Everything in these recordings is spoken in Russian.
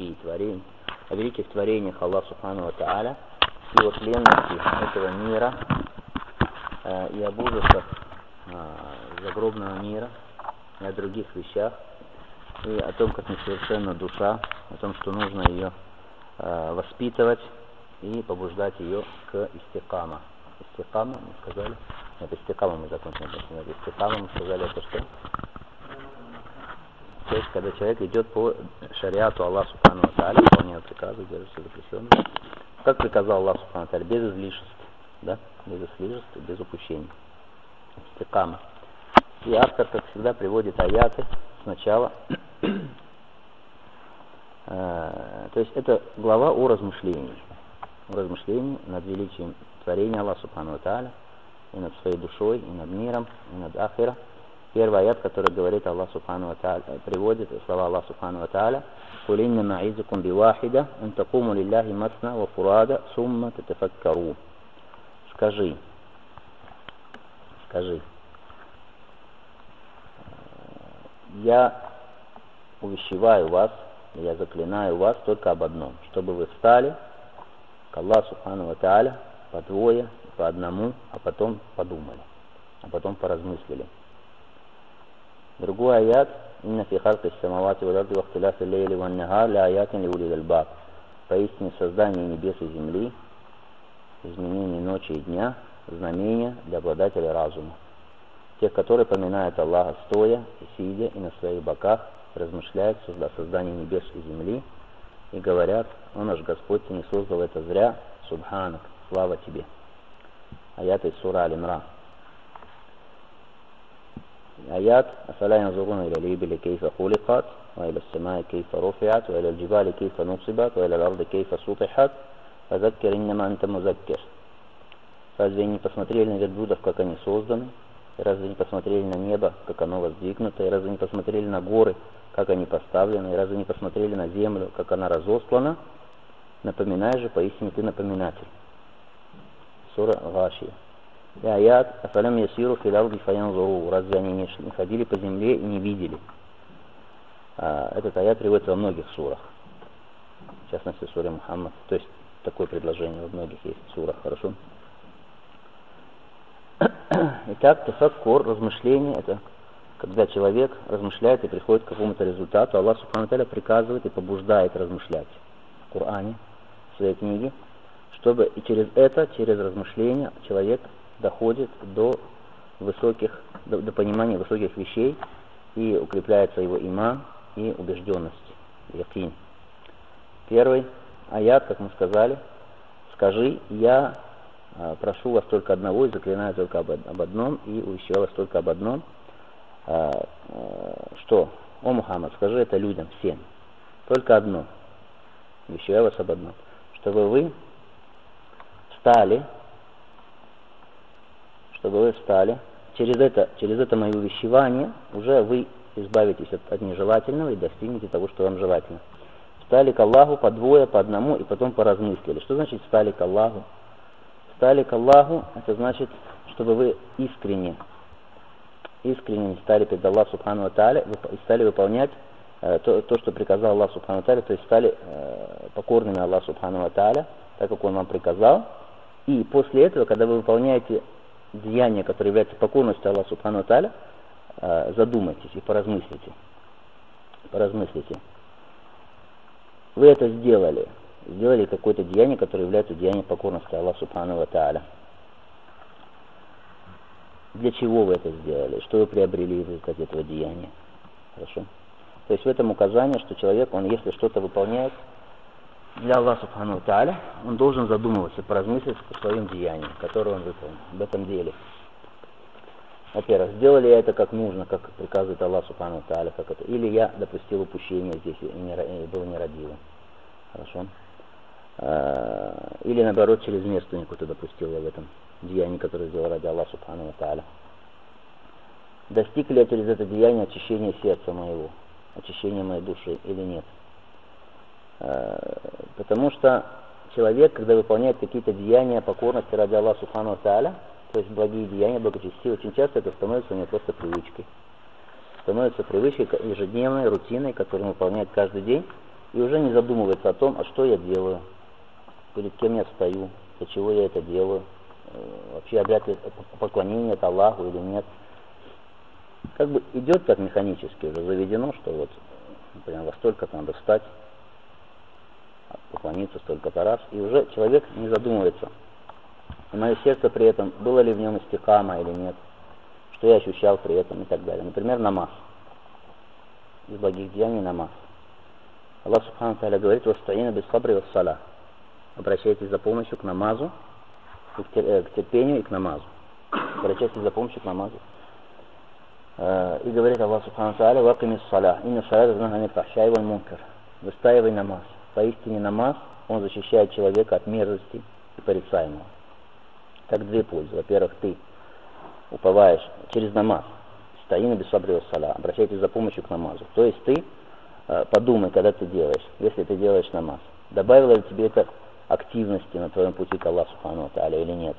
вещей, творений, о великих творениях Аллаха Субхану ва Тааля, его тленности этого мира и об ужасах загробного мира и о других вещах, и о том, как несовершенна душа, о том, что нужно ее воспитывать и побуждать ее к истикама. Истикама, мы сказали? Нет, истикама мы закончили. Истикама, мы сказали, это что? То есть, когда человек идет по шариату Аллаха Субхану ва Тааля, выполняет приказы, держится запрещенных, как приказал Аллах Субхану ва Тааля, без излишеств, да? Без излишеств, без упущений. Истикама. И автор, как всегда, приводит аяты сначала. То есть это глава о размышлении. О размышлении над величием творения Аллаха Субхану ва Тааля, и над своей душой, и над миром, и над ахира. Первый аят, который говорит Аллах Субхану ва Тааля, приводит слова Аллаха Субхану ва Тааля: «Куль иннама а'изукум бивахида, ан такуму лилляхи масна ва фурада, сумма татафаккару». Скажи, я увещеваю вас, я заклинаю вас только об одном, чтобы вы встали к Аллаху Субхану ва Тааля по двое, по одному, а потом подумали, а потом поразмыслили. Другой аят: «Инна фи халқи ас-самавати вал арди ва ихтиляфи ал-лейли ван-нахар ля аятин ли улил альбаб». Поистине создание небес и земли, изменение ночи и дня, знамения для обладателей разума, тех, которые поминают Аллаха стоя и сидя и на своих боках, размышляют о создании небес и земли и говорят: «О наш Господь, Ты не создал это зря, Субханак, слава Тебе». Аят из сура Аль-Имран. Аят: «Афаля янзуруна иля л-ибили кейфа хуликат, ва иля с-самаи кейфа руфиат, ва иля л-джибали кейфа нусибат, ва иля л-арди кейфа сутихат, фазаккир иннама анта музаккир». Разве не посмотрели на верблюдов, как они созданы? И разве не посмотрели на небо, как оно воздвигнуто? И разве не посмотрели на горы, как они поставлены? И разве не посмотрели на землю, как она разослана? Напоминай же, поистине ты напоминатель. Сура Гашия. И аят: «Афалям ясиру фил арди фаянзуру». Разве они не ходили по земле и не видели? Этот аят приводится во многих сурах. В частности, в суре Мухаммад. То есть, такое предложение во многих есть сурах. Хорошо? Итак, тафаккур, размышление, это когда человек размышляет и приходит к какому-то результату. Аллах Субхану ва Тааля приказывает и побуждает размышлять в Коране, в своей книге, чтобы и через это, через размышления, человек доходит до понимания высоких вещей и укрепляется его иман и убежденность, якин. Первый аят, как мы сказали: «Скажи, я прошу вас только одного и заклинаю только об одном и увещеваю вас только об одном». Что? О Мухаммад, скажи это людям, всем. Только одно. Увещеваю вас об одном. Чтобы вы встали, через это мое увещевание уже вы избавитесь от нежелательного и достигнете того, что вам желательно. Встали к Аллаху по двое, по одному и потом поразмыслили. Что значит встали к Аллаху? Встали к Аллаху, это значит, чтобы вы искренне стали перед Аллахом Субхану ва Тааля и стали выполнять то, что приказал Аллах Субхану ва Тааля, то есть стали покорными Аллаху Субхану ва Тааля, так как Он вам приказал. И после этого, когда вы выполняете деяния, которые являются покорностью Аллаху Субхану ва Тааля, задумайтесь и поразмыслите. Вы это сделали какое-то деяние, которое является деянием покорности Аллаху Субхану ва Тааля. Для чего вы это сделали? Что вы приобрели в результате этого деяния? Хорошо? То есть в этом указание, что человек, он если что-то выполняет для Аллаха Субхану ва Тааля, он должен задумываться, поразмыслить о своем деянии, которое он выполнил, об этом деле. Во-первых, сделали я это как нужно, как приказывает Аллах Субхану ва Тааля, как это, или я допустил упущение здесь и был нерадивым. Хорошо? Или наоборот, чрезмерную какую-то допустил я в этом деянии, которое сделал ради Аллаха Субхану ва Тааля. Достиг ли я через это деяние очищения сердца моего, очищения моей души или нет? Потому что человек, когда выполняет какие-то деяния покорности ради Аллаха Субхану ва Тааля, то есть благие деяния, благочестивые, очень часто это становится у него просто привычкой. Становится привычкой ежедневной, рутиной, которую он выполняет каждый день. и уже не задумывается о том, а что я делаю, перед кем я стою, для чего я это делаю, вообще обряд поклонения это Аллаху или нет. Как бы идет как механически уже заведено, что вот, например, во столько-то надо встать, поклониться столько-то раз, и уже человек не задумывается. И мое сердце при этом, было ли в нем истикама или нет, что я ощущал при этом и так далее. Например, намаз. Из благих деяний намаз. Аллах Субхану Тааля говорит: «Вастаина бис сабри вас саля». Обращайтесь за помощью к намазу, к терпению и к намазу. Обращайтесь за помощью к намазу. И говорит Аллах Субхану Тааля: «Вакимис саля, инна салята танха анил фахшаи валь мункар». Выстаивай намаз. Поистине намаз, он защищает человека от мерзости и порицаемого. Так две пользы. Во-первых, ты уповаешь через намаз. Стаина бис сабри вас саля. Обращайтесь за помощью к намазу. То есть ты подумай, когда ты делаешь, если ты делаешь намаз, добавило ли тебе это активности на твоем пути к Аллаху Субхану Тааля или нет?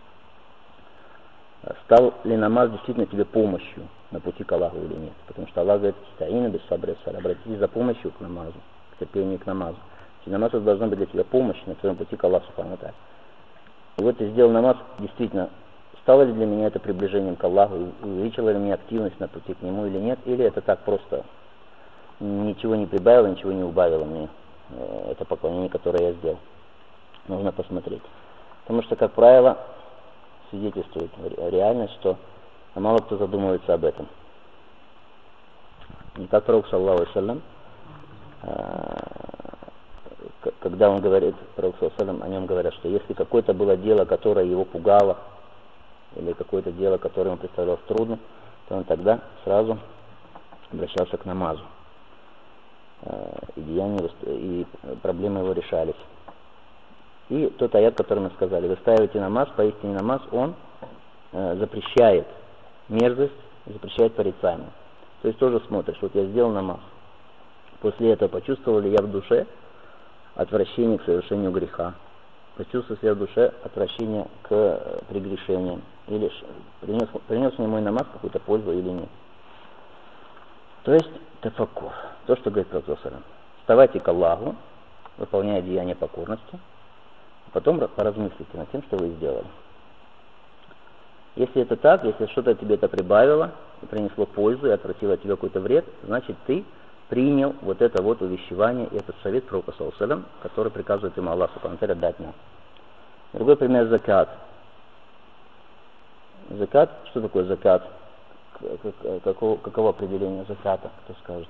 Стал ли намаз действительно тебе помощью на пути к Аллаху или нет? Потому что Аллах говорит: «Стаина бис сабри вас саля». Обратитесь за помощью к намазу, к терпению к намазу. И намаз должна быть для тебя помощь на твоем пути к Аллаху Субхану Тааля. И вот ты сделал намаз, действительно, стало ли для меня это приближением к Аллаху, увеличила ли мне активность на пути к Нему или нет, или это так просто ничего не прибавило, ничего не убавило мне, это поклонение, которое я сделал. Нужно посмотреть. Потому что, как правило, свидетельствует реальность, что мало кто задумывается об этом. И как пророк, саллаллаху алейхи ва саллям, когда он говорит, пророк, саллаллаху алейхи ва саллям, о нем говорят, что если какое-то было дело, которое его пугало, или какое-то дело, которое ему представлялось трудным, то он тогда сразу обращался к намазу. И деяния, и проблемы его решались. И тот аят, который мы сказали: вы ставите намаз, поистине намаз, он запрещает мерзость, запрещает порицаемое. То есть тоже смотришь, вот я сделал намаз, после этого почувствовал ли я в душе отвращение к совершению греха, почувствовал ли я в душе отвращение к прегрешениям, или принес мне мой намаз какую-то пользу или нет. То есть тафаккур, то, что говорит Пророк саллаллаху алейхи ва саллям. Вставайте к Аллаху, выполняя деяния покорности, потом поразмыслите над тем, что вы сделали. Если это так, если что-то тебе это прибавило, и принесло пользу, и отвратило от тебя какой-то вред, значит ты принял вот это вот увещевание и этот совет Пророка саллаллаху алейхи ва саллям, который приказывает ему Аллах субхану ва тааля дать нам. Другой пример — закат. Закат, что такое закат? Каково определение заката, кто скажет?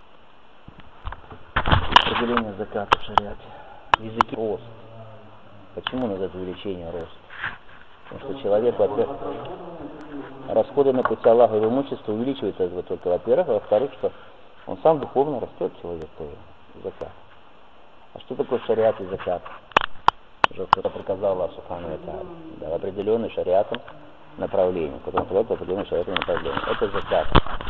Определение заката в шариате. В языке рост. Почему называют увеличение рост? Потому что человек, во-первых, расходы на пути Аллаха, его имущество увеличивается этого только, во-первых, а во-вторых, что он сам духовно растет, человек тоже, закат. А что такое в шариате закат? Уже кто-то приказал Аллаху субхану ва тааля, да, в определенный шариатом направлении, которое называется определенное шариатом направление. Это закат.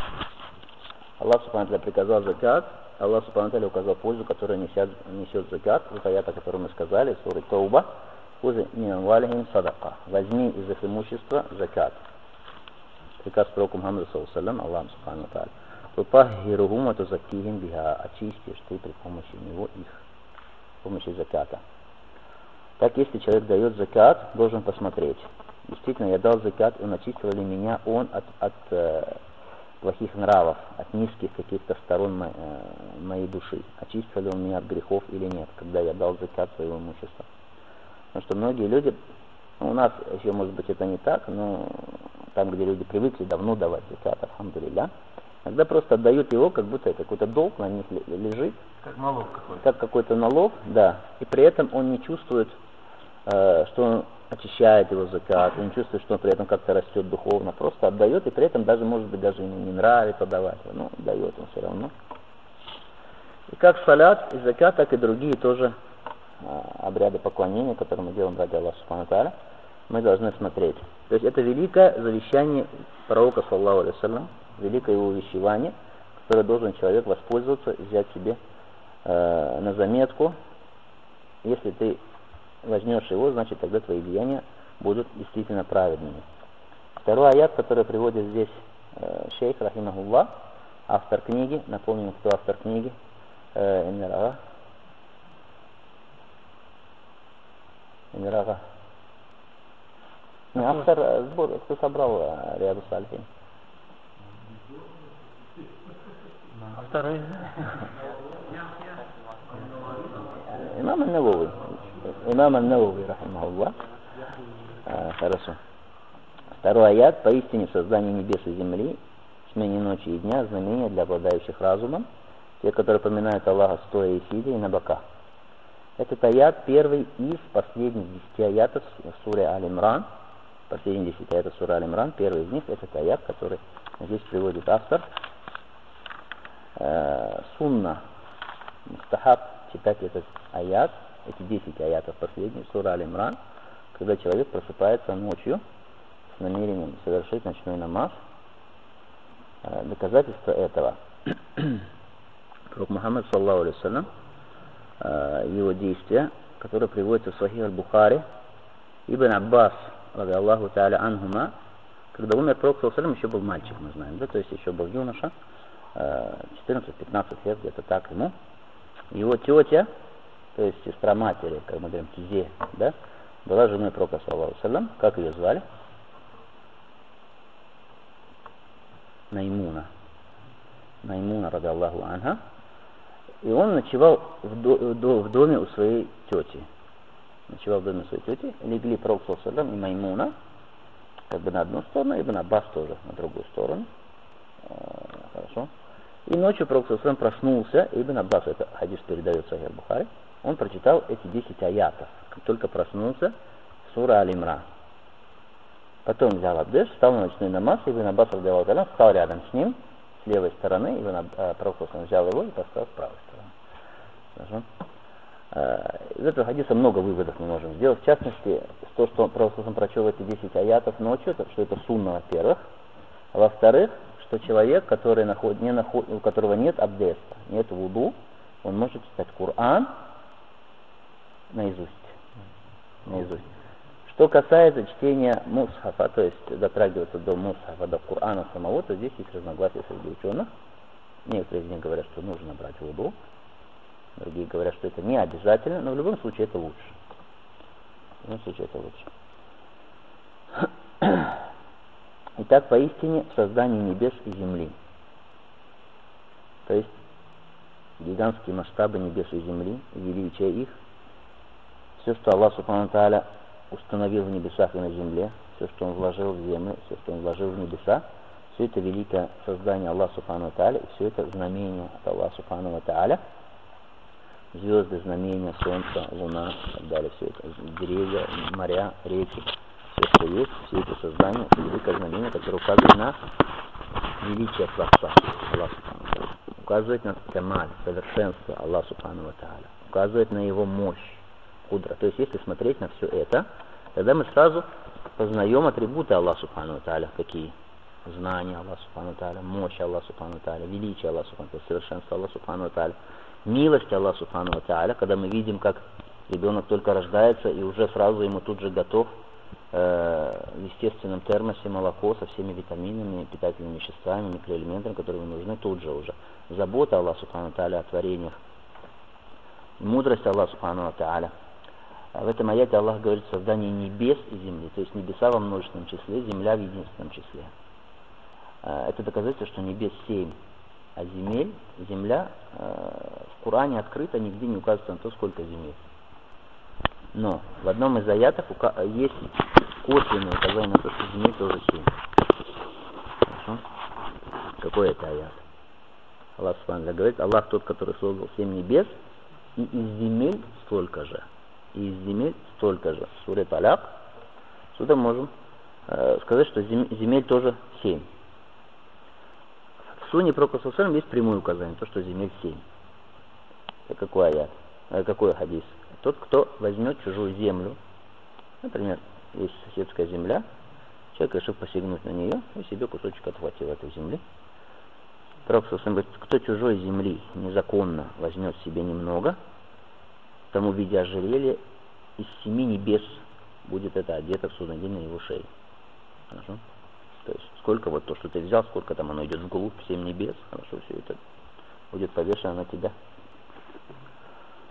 Аллах субхану ва тааля приказал закат, Аллах субхану ва тааля указал пользу, которую несет закат, вот аят, о котором мы сказали, сура Тауба: «Хузи мин амвалихим садака». Возьми из их имущества закат. Приказ пророку Мухаммаду саллаллаху алейхи ва саллям, Аллах субхану ва тааля: «Тутаххиругум ва тузаккихим биха». Очистишь ты при помощи него их, с помощью заката. Так, если человек дает закат, должен посмотреть. Действительно, я дал закат, он очистил ли меня он от плохих нравов, от низких каких-то сторон моей души. Очистил ли он меня от грехов или нет, когда я дал закат своего имущества. Потому что многие люди, у нас еще может быть это не так, но там, где люди привыкли давно давать закат, альхамдулилля, иногда просто отдают его, как будто это какой-то долг на них лежит. Как налог какой-то. Как какой-то налог, да. И при этом он не чувствует, что он очищает его закат, он не чувствует, что он при этом как-то растет духовно, просто отдает, и при этом даже, может быть, даже ему не нравится давать, но дает он все равно. И как салят и закат, так и другие тоже обряды поклонения, которые мы делаем ради Аллаха субхану ва тааля, мы должны смотреть. То есть это великое завещание пророка, саллаллаху алейхи ва саллям, великое его увещевание, которое должен человек воспользоваться, взять себе на заметку. Если ты возьмешь его, значит тогда твои деяния будут действительно праведными. Второй аят, который приводит здесь шейх рахимахуллах, автор книги, напомним, кто автор книги, Эмир Ага. Автор сбор, кто собрал Рияду Салихин? Второй. Имам Ан-Навави. Имам Ан-Навави, рахимахуллах. Хорошо. Второй аят. Поистине в создании небес и земли, смене ночи и дня, знамения для обладающих разумом, те, которые поминают Аллаха стоя и сидя, и на боках. Этот аят первый из последних 10 аятов в суре Аль-Имран. Последние 10 аятов суры Аль-Имран. Первый из них этот аят, который здесь приводит автор. Сунна, мустахаб читать этот аят, эти 10 аятов последних сура Аль-Имран, когда человек просыпается ночью с намерением совершить ночной намаз. Доказательство этого. Пророк Мухаммад, саллаллаху алейхи вассалям, его действия, которые приводятся в Сахих аль-Бухари, Ибн Аббас, ради Аллаху та'аля анхума, когда умер пророк, саллаллаху алейхи вассалям, еще был мальчик, мы знаем, да, то есть еще был юноша, 14-15 лет, где-то так ему. Его тетя, то есть сестра матери, как мы говорим, Тизе, да, была женой пророка, саллаллаху алейхи вассалям. Как ее звали? Маймуна, ради Аллаху анха. И он ночевал в доме у своей тети. Легли пророк, саллаллаху алейхи вассалям, и Маймуна, как бы на одну сторону, и Ибн Аббас тоже на другую сторону. Хорошо. И ночью пророк, саллаллаху алейхи вассалям, проснулся, и Ибн Аббас, это хадис передает в Сахих аль-Бухари, он прочитал эти 10 аятов, как только проснулся, сура Аль-Имран. Потом взял абдеш, встал на ночной намаз, и Ибн Аббас, ради Аллаху та'аля, встал прямо с ним, с левой стороны, и пророк, саллаллаху алейхи вассалям, взял его и поставил с правой стороны. Хорошо. Из этого хадиса много выводов мы можем сделать. В частности, то, что пророк прочел эти 10 аятов ночью, что это сунна, во-первых. А во-вторых, что человек, который у которого нет абдеста, нет вуду, он может читать Коран наизусть. Что касается чтения мусхафа, то есть дотрагиваться до мусхафа, до Корана самого, то здесь есть разногласия среди ученых. Некоторые из них говорят, что нужно брать вуду. Другие говорят, что это не обязательно, но в любом случае это лучше. Итак, поистине в создании небес и земли. То есть гигантские масштабы небес и земли, величие их, все, что Аллах Субхану Тааля установил в небесах и на земле, все, что Он вложил в землю, все, что Он вложил в небеса, все это великое создание Аллаха Субхану Тааля, и все это знамение от Аллаха Субхану Тааля. Звезды, знамения, солнце, луна и так далее, все это, деревья, моря, реки, все, что есть, все это создание, это великое знамение, которое указывает на величие Творца, Аллаха Субхану Тааля, указывает на камаль, совершенство Аллаха Субхану Тааля, указывает на его мощь, кудра. То есть, если смотреть на все это, тогда мы сразу познаем атрибуты Аллаха Субхану Тааля, какие? Знание Аллаха Субхану Тааля, мощь Аллаха Субхану Тааля, величие Аллаха Субхану Тааля, совершенство Аллаха Субхану Тааля, милость Аллаха Субхану Тааля, когда мы видим, как ребенок только рождается и уже сразу ему тут же готов в естественном термосе молоко со всеми витаминами, питательными веществами, микроэлементами, которые ему нужны тут же уже. Забота Аллаха Субхану Тааля о творениях, мудрость Аллаха Субхану Тааля. В этом аяте Аллах говорит о создании небес и земли, то есть небеса во множественном числе, земля в единственном числе. Это доказательство, что небес 7, а земля в Коране открыто, нигде не указывается на то, сколько земель. Но в одном из аятов есть косвенное указание на то, что земель тоже 7. Хорошо? Какой это аят? Аллах Субхану говорит: Аллах тот, который создал 7 небес, и из земель столько же. В суре Таляк. Сюда можем сказать, что земель тоже 7. В суне пророка саллаллаху алейхи вассалям есть прямое указание, то, что земель 7. Это какой аят? Какой хадис? Тот, кто возьмет чужую землю, например, есть соседская земля, человек решил посягнуть на нее и себе кусочек отхватил этой земли. Пророк саллаллаху алейхи вассалям говорит: кто чужой земли незаконно возьмет себе немного, тому в виде ожерелья из 7 небес будет это одето в судный день на его шее. Хорошо? То есть сколько вот то, что ты взял, сколько там оно идет вглубь, 7 небес, хорошо, все это будет повешено на тебя.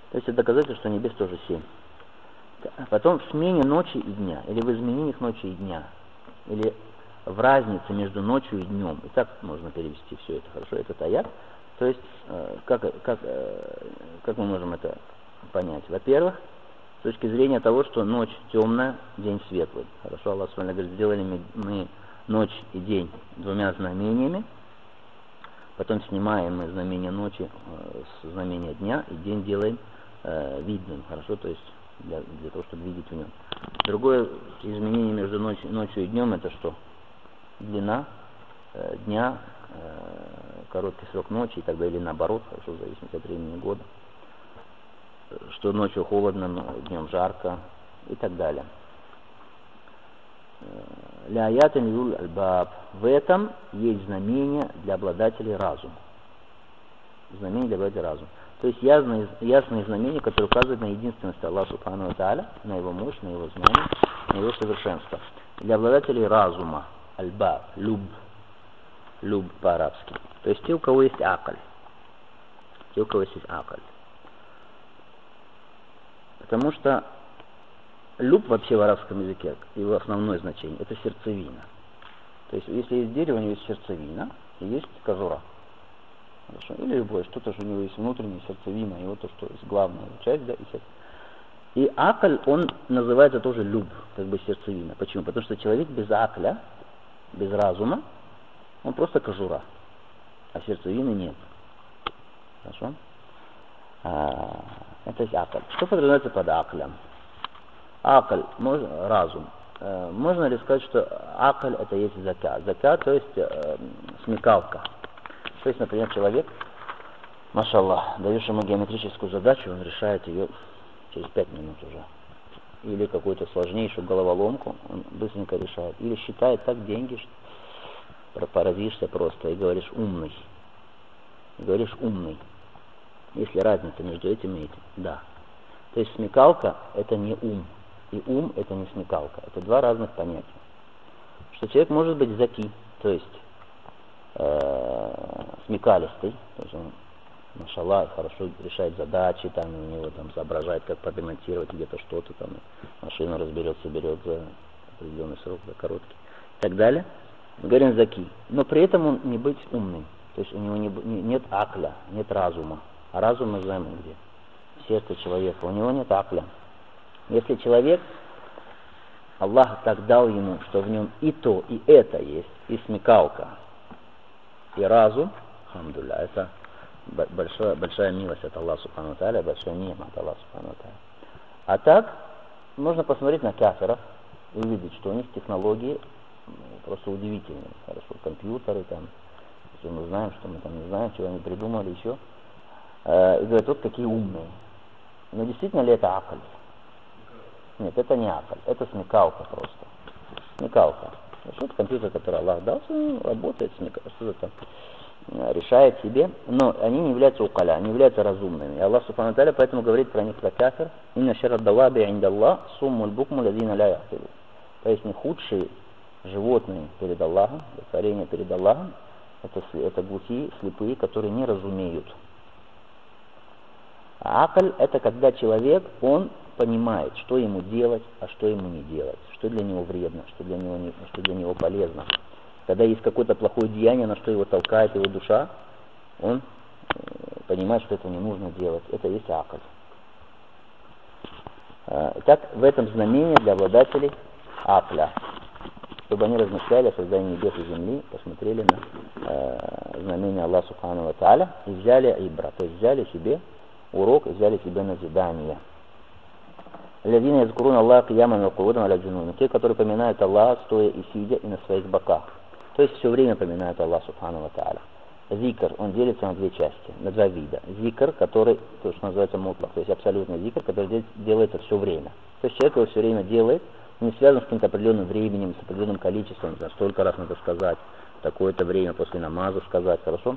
То есть это доказательство, что небес тоже 7. Потом в смене ночи и дня, или в изменениях ночи и дня, или в разнице между ночью и днем. И так можно перевести все это хорошо, этот аят. То есть, как мы можем это понять? Во-первых, с точки зрения того, что ночь темная, день светлый. Хорошо, Аллах Субхану говорит, сделали мы ночь и день двумя знамениями, потом снимаем мы знамение ночи с знамения дня, и день делаем видным. Хорошо, то есть для того, чтобы видеть в нем. Другое изменение между ночью и днем, это что? Длина дня, короткий срок ночи и так далее, или наоборот, хорошо, в зависимости от времени года. Что ночью холодно, днем жарко и так далее. Ля аятин юл аль-баб. В этом есть знамение для обладателей разума. Знамение для обладателей разума. То есть ясные знамения, которые указывают на единственность Аллаха Субхану ва Тааля, на его мощь, на его знание, на его совершенство. Для обладателей разума, аль-баб, люб по-арабски. То есть те, у кого есть акль. Те, у кого есть акль. Потому что люб вообще в арабском языке, его основное значение, это сердцевина. То есть если есть дерево, у него есть сердцевина и есть кожура. Хорошо. Или любое, что-то, что у него есть внутренняя сердцевина, его то, что есть главная часть, да, и сердце. И акль, он называется тоже люб, как бы сердцевина. Почему? Потому что человек без акля, без разума, он просто кожура, а сердцевины нет. Хорошо? Это есть акль. Что подразумевается под аклем? Акль, разум. Можно ли сказать, что акль это есть закат? Закат, то есть смекалка. То есть, например, человек, машаллах, даешь ему геометрическую задачу, он решает ее через 5 минут уже. Или какую-то сложнейшую головоломку, он быстренько решает. Или считает так деньги, что поразишься просто и говоришь умный. Если разница между этим и этим, да. То есть смекалка это не ум. И ум это не смекалка. Это два разных понятия. Что человек может быть заки, то есть смекалистый, то есть он, машаллах, хорошо решает задачи, там у него там соображает, как подремонтировать где-то что-то, там машину разберет, соберет за определенный срок, за короткий, и так далее. Мы говорим заки. Но при этом он не быть умным. То есть у него нет акля, нет разума. А разум мы знаем где? В сердце человека. У него нет акля. Если человек, Аллах так дал ему, что в нем и то, и это есть, и смекалка, и разум, хамдулля, это большая милость от Аллаха Субхану ва Тааля, большая ни'ма от Аллаха Субхану ва Тааля. А так, можно посмотреть на кафиров и увидеть, что у них технологии просто удивительные. Хорошо, компьютеры там, если мы знаем, что мы там не знаем, чего они придумали еще. И говорят, вот какие умные. Но действительно ли это акль? Нет, это не акль, это смекалка просто. Смекалка. Что-то компьютер, который Аллах дал, работает, что-то там решает себе, но они не являются укаля, они являются разумными. И Аллах Субхану ва Тааля поэтому говорит про них, про кафир: «Инна шаррад даваби индаллах суммуль букму ладзина ля яхтилу». То есть не худшие животные перед Аллахом, творения перед Аллахом, это глухие, слепые, которые не разумеют. А акль это когда человек, он понимает, что ему делать, а что ему не делать, что для него вредно, что для него полезно. Когда есть какое-то плохое деяние, на что его толкает его душа, он понимает, что это не нужно делать. Это есть акль. Итак, в этом знамение для обладателей акля, чтобы они размышляли о создании небес и земли, посмотрели на знамение Аллаха Субхану ва Тааля и взяли ибра, то есть взяли себе урок и взяли себе назидание. Лядина язкурун Аллах кияман ва куудам аля джунун. Те, которые поминают Аллаха, стоя и сидя, и на своих боках. То есть все время поминают Аллах Субхану ва Тааля. Зикр, он делится на две части, на два вида. Зикр, который, то, что называется мутлак, то есть абсолютный зикр, который делается все время. То есть человек его все время делает, не связан с каким-то определенным временем, с определенным количеством, за столько раз надо сказать, такое-то время после намаза сказать, хорошо?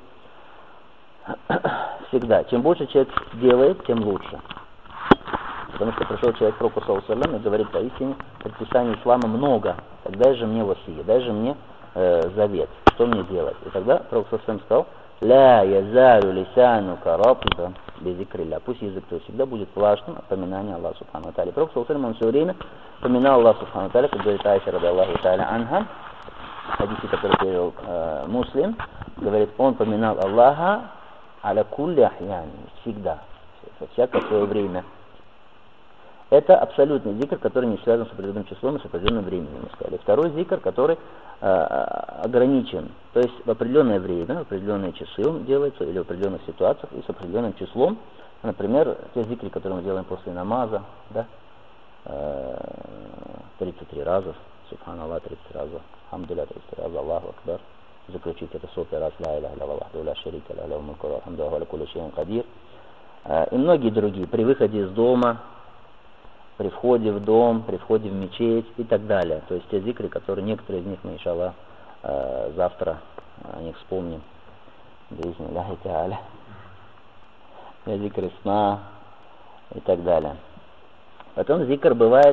Всегда. Чем больше человек делает, тем лучше. Потому что пришел человек к пророку саллаллаху алейхи ва саллям и говорит: поистине предписаний ислама много, так дай же мне васия, дай же мне завет, что мне делать. И тогда пророк саллаллаху алейхи ва саллям сказал: ля язалю лисанука ратбан безикрилля. Пусть язык то всегда будет влажным от поминания Аллаха Субхану ва Тааля. Пророк саллаллаху алейхи ва саллям, он все время поминал Аллаха Субхану ва Тааля, как говорит Айша ради Аллаху Тааля анха, в хадисе, который перевел Муслим, говорит, он поминал Аллаха аля кулли ахьяни, всегда, во всякое свое время. Это абсолютный зикр, который не связан с определенным числом и с определенным временем, мы сказали. Второй зикр, который ограничен, то есть в определенное время, в определенные часы он делается, или в определенных ситуациях, и с определенным числом. Например, те зикры, которые мы делаем после намаза, да, 33 раза, Субханаллах 33 раза, Хамдулилля 33 раза, Аллаху Акбар, заключить это 100 раз, ла иляха илlallah вахдаху ла шарика лаху лахул мульку ва лхамду ва хува аля кулли шайин кадир, и многие другие, при выходе из дома, при входе в дом, при входе в мечеть и так далее. То есть те зикры, которые некоторые из них мы, иншаллах, завтра о них вспомним. Бизмиллахи тааля. Зикры сна и так далее. Потом зикр бывает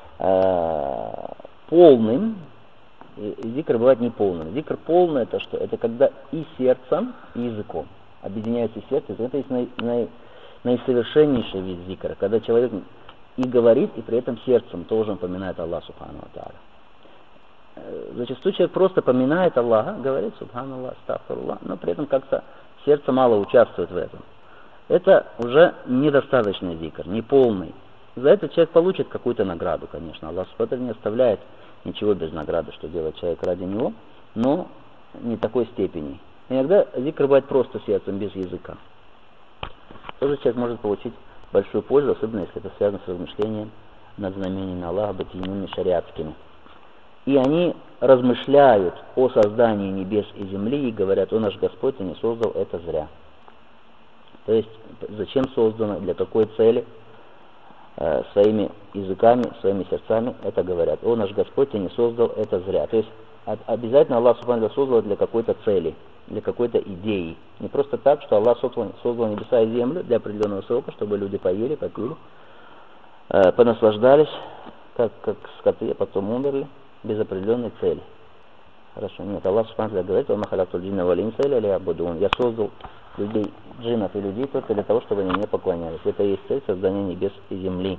полным, и зикр бывает неполным. Зикр полный это что? Это когда и сердцем, и языком объединяется сердце. Это есть наисовершеннейший вид зикра, когда человек и говорит, и при этом сердцем тоже поминает Аллаха Субхану ва Тааля. Зачастую человек просто поминает Аллаха, говорит Субханаллах, астагфируллах, но при этом как-то сердце мало участвует в этом. Это уже недостаточный зикр, неполный. За это человек получит какую-то награду, конечно. Аллах Субхану ва Тааля не оставляет ничего без награды, что делает человек ради него, но не такой степени. Иногда зикр бывает просто сердцем, без языка. Тоже человек может получить большую пользу, особенно если это связано с размышлением над знамениями Аллаха, бытийными, шариатскими. И они размышляют о создании небес и земли и говорят, о наш Господь, Ты не создал это зря. То есть, зачем создано, для какой цели, своими языками, своими сердцами это говорят. О наш Господь, Ты не создал это зря. То есть, обязательно Аллах Субхану ва Тааля создал для какой-то цели, для какой-то идеи. Не просто так, что Аллах создал небеса и землю для определенного срока, чтобы люди поели, попили, понаслаждались, как скоты, а потом умерли, без определенной цели. Хорошо, нет, Аллах Субхану ва Тааля говорит, «Ва ма халактул джинна валь инса илля лиябудун». Я создал людей, джиннов и людей только для того, чтобы они мне поклонялись. Это и есть цель создания небес и земли.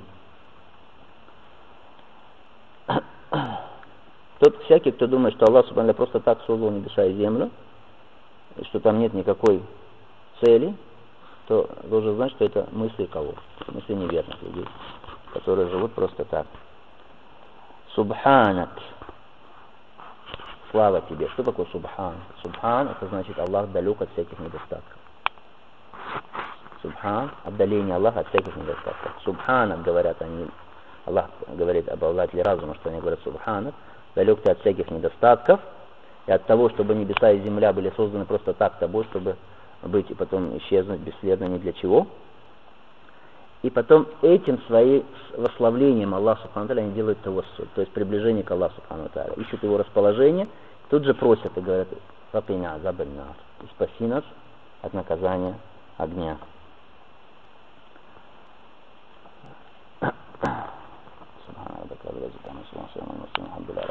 Тот всякий, кто думает, что Аллах Субхану ва Тааля просто так создал небеса и землю, и что там нет никакой цели, то должен знать, что это мысли кого? Мысли неверных людей, которые живут просто так. Субханак. Слава тебе. Что такое субхан? Субхан, это значит Аллах далек от всяких недостатков. Субхан, отдаление Аллаха от всяких недостатков. Субханак, говорят они, Аллах говорит об обладателе разума, что они говорят субханак, далек ты от всяких недостатков, и от того, чтобы небеса и земля были созданы просто так тобой, чтобы быть и потом исчезнуть бесследно ни для чего. И потом этим своим восславлением Аллаха Субхану ва Тааля они делают тавассуль, то есть приближение к Аллаху Субхану ва Тааля. Ищут его расположение, тут же просят и говорят, «Факина азабаль нар», спаси нас от наказания огня. Субханаллах,